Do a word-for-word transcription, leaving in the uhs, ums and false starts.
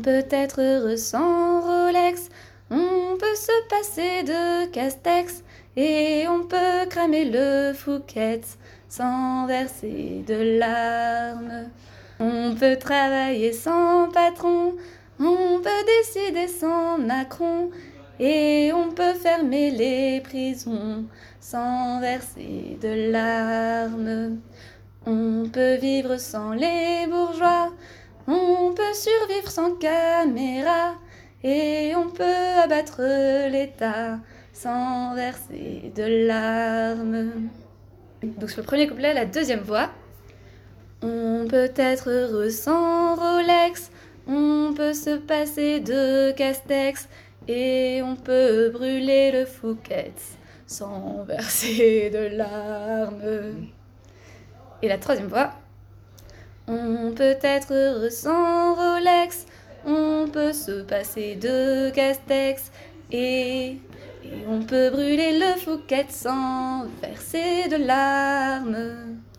peut être heureux sans Rolex, on peut se passer de Castex, et on peut cramer le Fouquet's sans verser de larmes. On peut travailler sans patron, on peut décider sans Macron, et on peut fermer les prisons sans verser de larmes. On peut vivre sans les bourgeois, on peut survivre sans caméra, et on peut abattre l'État sans verser de larmes. Donc sur le premier couplet, la deuxième voix. On peut être heureux sans Rolex, on peut se passer de Castex, et on peut brûler le Fouquet's sans verser de larmes. Et la troisième voix. On peut être heureux sans Rolex, on peut se passer de Castex, et, et on peut brûler le Fouquet's sans verser de larmes.